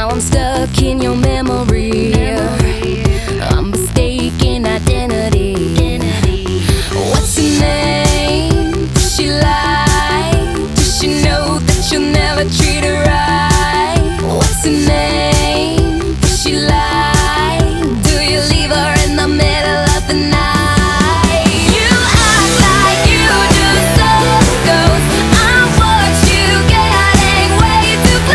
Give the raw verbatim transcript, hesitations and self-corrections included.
Now I'm stuck in your memory. I'm mistaken identity. What's her name? Does she lie? Does she know that you'll never treat her right? What's her name?